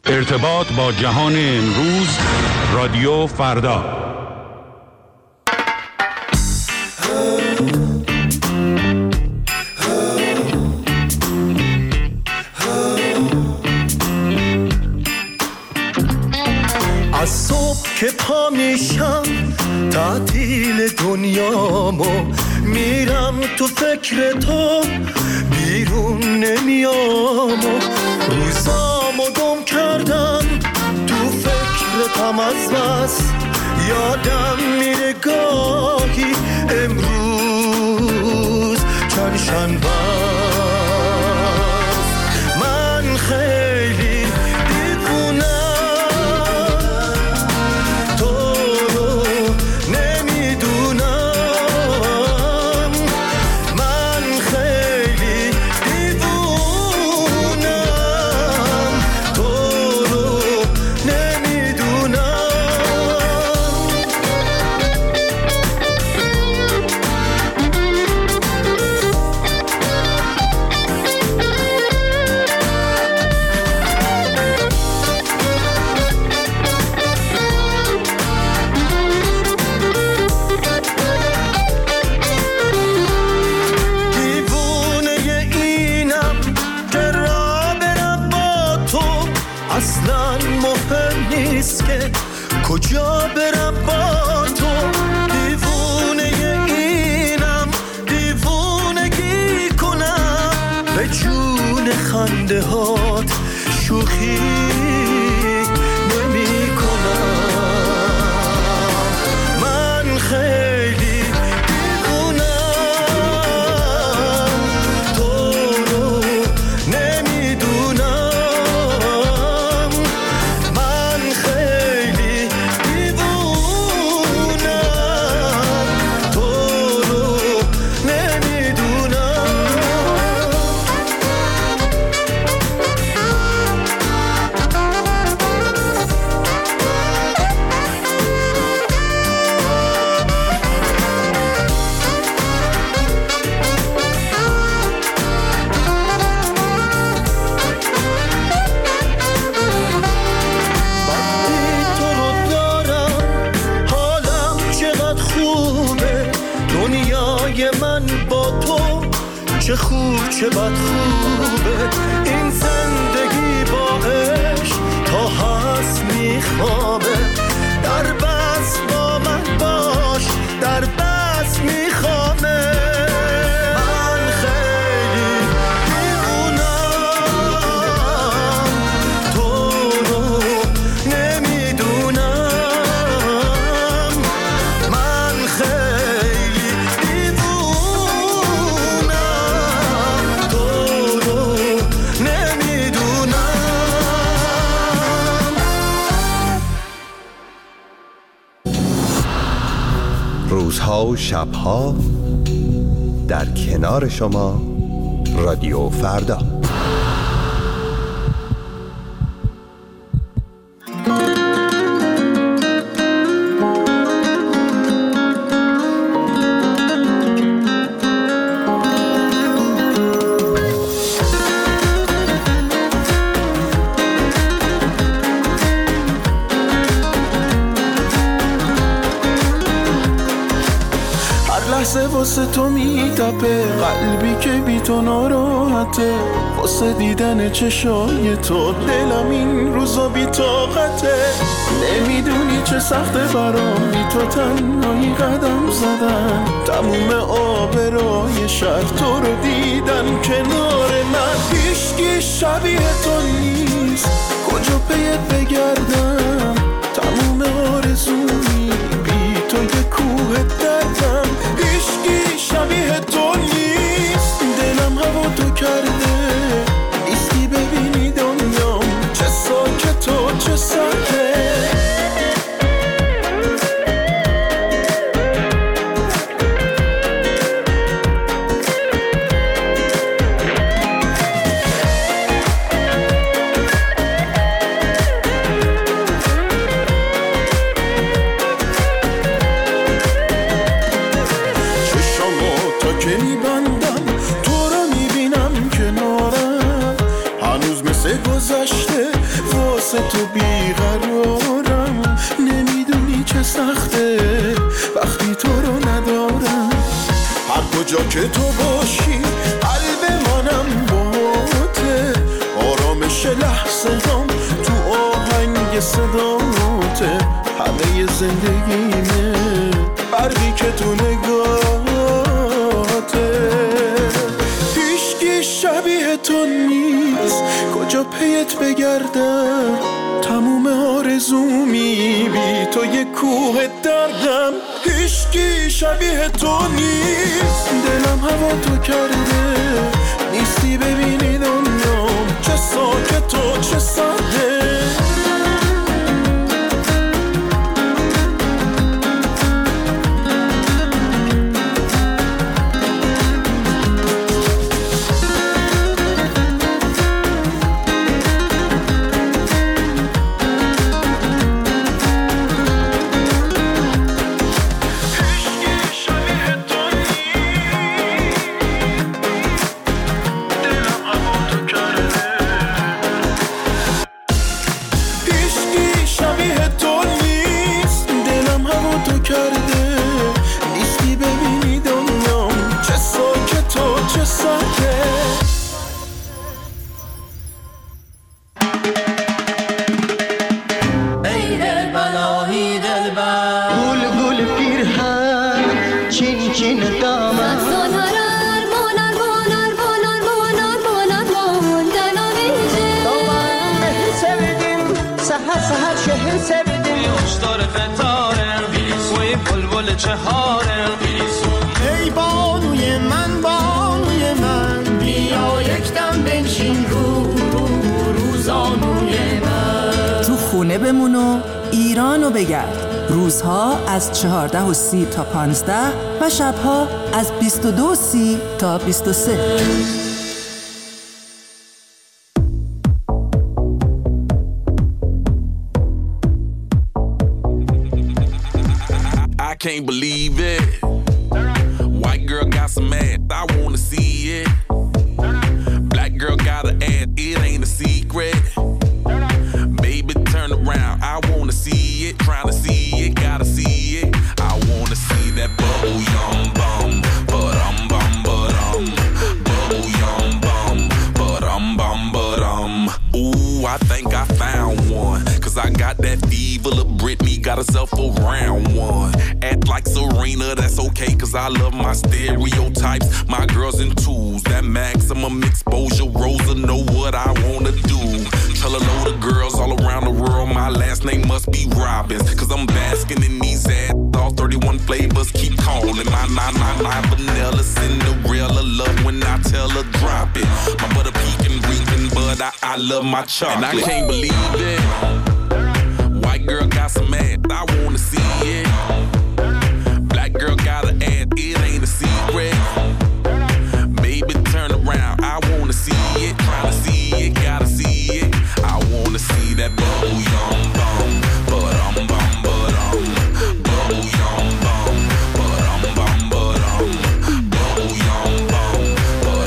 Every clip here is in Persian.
ارتباط با جهان امروز، رادیو فردا. از صبح که پا میشم تعطیل دنیامو، میرم تو فکر تو بیرون نمیام، روزامو گم کردم تو فکرتم، از بس یادم میره گاهی امروز چند شنبه است. من خیلی دیوونم، تو رو نمیدونم، من خیلی دیوونم، تو رو نمیدونم. اصلا مهم نیست که کجا برم با تو، دیوونه اینم دیوونگی کنم، به جون خنده هات شوخی نمی کنم. من خیلی دیوونم، تو رو نمیدونم، چه خوب چه بد خوبه این زندگی، با عشق تا هست میخوابه، در بس با من باش، در بس میخوابه. من خیلی دیوونم، تو رو نمیدونم، من خیلی روزها و شبها در کنار شما، رادیو فردا. واسه تو میتپه قلبی که بی تو ناراحته، واسه دیدن چشای تو دلم این روزا بی طاقته، نمیدونی چه سخته برام بی تو تنهایی قدم زدن، تموم آبرای شهر تو رو دیدن کنار من، هیچکی شبیه تو نیست، کجا پیت بگردم، تموم آرزومی بی تو یه کوه دردم، هیچکی شبیه تو نیست، دلم هوا تو کرده، ایستی ببینی دنیام چه ساکت و چه سرده. گذشته واسه تو بیقرارم. نمیدونی چه سخته وقتی تو رو ندارم. هر کجا که تو باشی قلب منم باته. آرامش لحظه هم تو آهنگ صداته. همه زندگیمه برقی که تو نگاهته. هیچکی شبیه تو نیست کجا پیت بگردم. تموم آرزومی بی تو یه کوه دردم. هیچکی شبیه تو نیست. دلم هوا تو کرده نیستی ببینی دنیام چه ساکت و چه سرده. ای بانوی من بانوی من بیا یکدم بنشین روزانوی من. تو خونه بمون و ایرانو بگرد. روزها از 14:30 تا 15 و شبها از 22:30 تا 23. I can't believe it. White girl got some ass, I wanna see it. Black girl got an ass, it ain't a secret. Baby, turn around, I wanna see it. Trying to see it, gotta see it. I wanna see that bubble yum bum, but bubble yum bum, but ooh, I think I found one. Cause I got that fever, little Britney got herself a round one. Act like Serena, that's okay, cause I love my stereotypes. My girls in twos, that maximum exposure. Rosa know what I wanna do. Tell a load of girls all around the world my last name must be Robbins. Cause I'm basking in these ads, all 31 flavors keep calling. My vanilla, Cinderella, love when I tell her drop it. My butter pecan, reeking, but I love my chocolate. And I can't believe it. White girl got some ass, I wanna see it. Black girl got an ass, it ain't a secret. Baby, turn around, I wanna see it. Tryna see it, gotta see it. I wanna see that bubble yum bum, but bubble yum bum, but bubble yum bum, but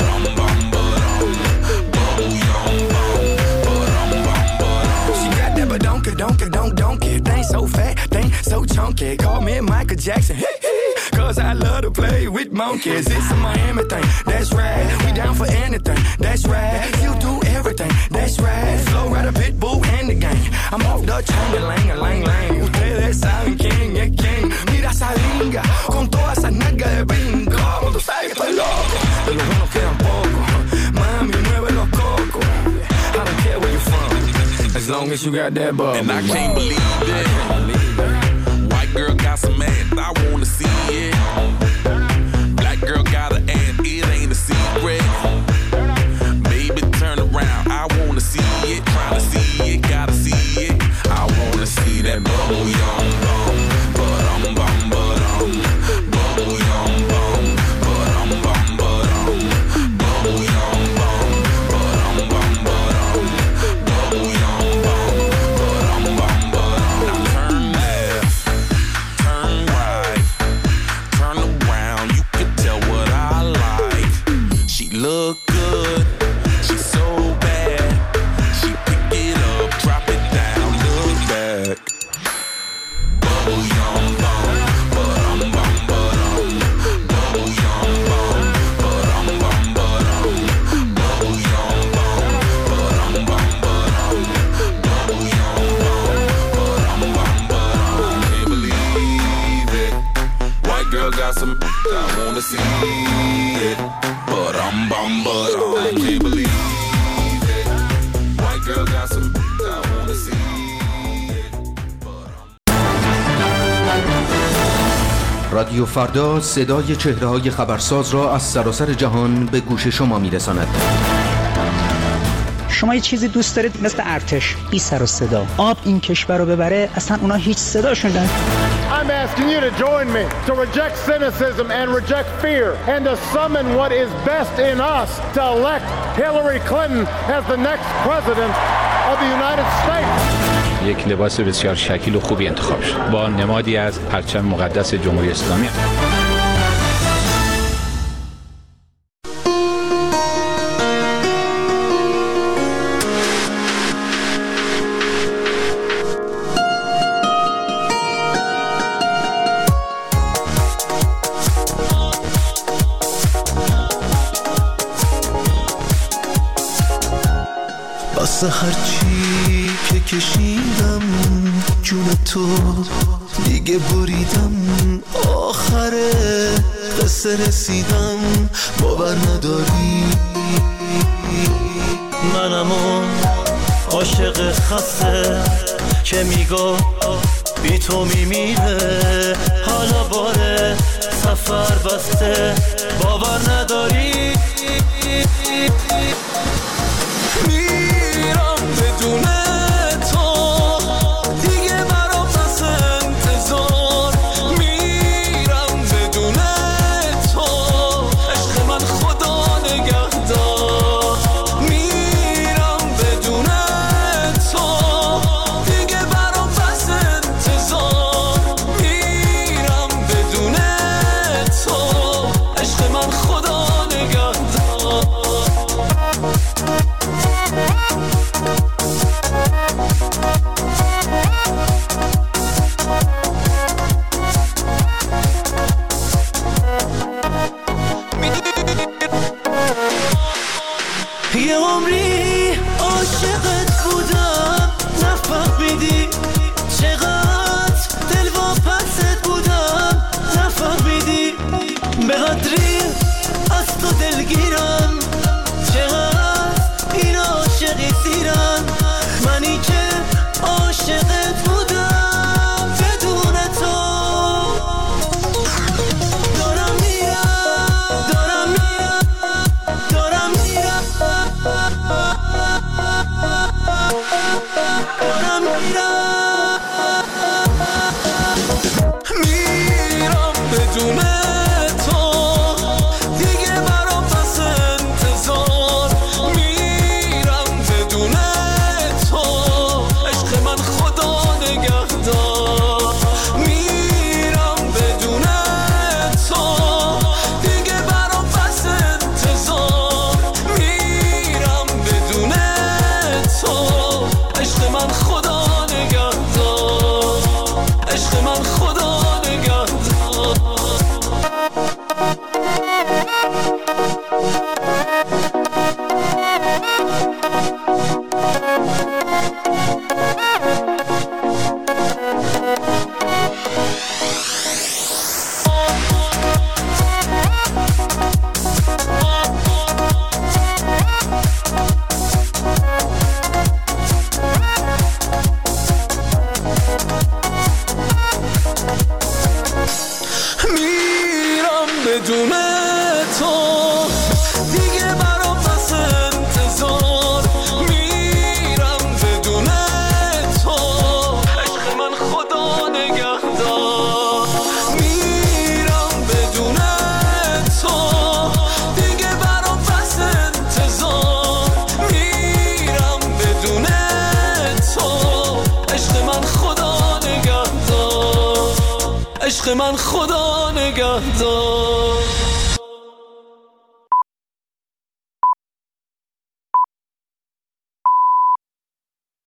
bubble yum bum, but she got that don't it. Thing so fat, thing so chunky. Call me Michael Jackson, cause I love to play with monkeys. It's a Miami thing, that's right. We down for anything, that's right. You do everything, that's right. Flow right a pit bull and the gang. I'm off the chain, lang. Ustedes saben quién es quién. Mira esa linga, con toda esa nalga de brinco. Tú sabes que estoy loco, de los buenos quedan pocos. Mami, mueve los cocos. I don't care where you're from, as long as you got that bubble. And I can't believe it. White girl got some ass, I wanna see it. Black girl got an ass, it ain't a secret. Baby, turn around, I wanna see it. Tryna see it, gotta see it. I wanna see that bubble yum bum, but bubble yum bum, but bubble yum bum, but bubble yum bum, but now turn left, turn right, turn around. You can tell what I like. She look good, she so bad. She pick it رادیو فردا صدای چهره‌های خبرساز را از سراسر جهان به گوش شما می‌رساند. شما یه چیزی دوست دارید مثل ارتش، بی سر و صدا. آب این کشور رو ببره، اصلا اونا هیچ صداشون نداره. I'm asking you to join me to reject cynicism and reject fear and to summon what is best in us to elect Hillary Clinton as the next president of the United States. یک لباس بسیار شکیل و خوبی انتخاب شد با نمادی از پرچم مقدس جمهوری اسلامی. واسه هرچی که کشیدم جون تو دیگه بریدم، آخره قصه رسیدم باور نداری. منم اون عاشق خسته که میگو بی تو میمیره، حالا باره سفر بسته باور نداری. میرم بدون تو دیگه برام پس انتظار، میرم بدون تو عشق من خدا نگهدار. میرم بدون تو دیگه برام پس انتظار، میرم بدون تو عشق من خدا نگهدار. یه عمری عاشقت بودم نفهمیدی، چقدر دل واپست بودم نفهمیدی، به قدری از تو دلگیرم، چقدر این عاشقی سیرم، منی که عاشقت بودم بدون تو. دارم میرم دارم میرم دارم میرم دارم میرم بدون تو دیگه برام پس انتظار، میرم بدون تو عشق من خدا نگهدار. میرم بدون تو دیگه برام پس انتظار، میرم بدون تو عشق من خدا نگهدار، عشق من خدا نگهدار. میرم بدون تو دیگه برام پس انتظار، میرم بدون تو عشق من خدا نگهدار. میرم بدون تو دیگه برام پس انتظار، میرم بدون تو عشق من خدا نگهدار، عشق من خدا نگهدار.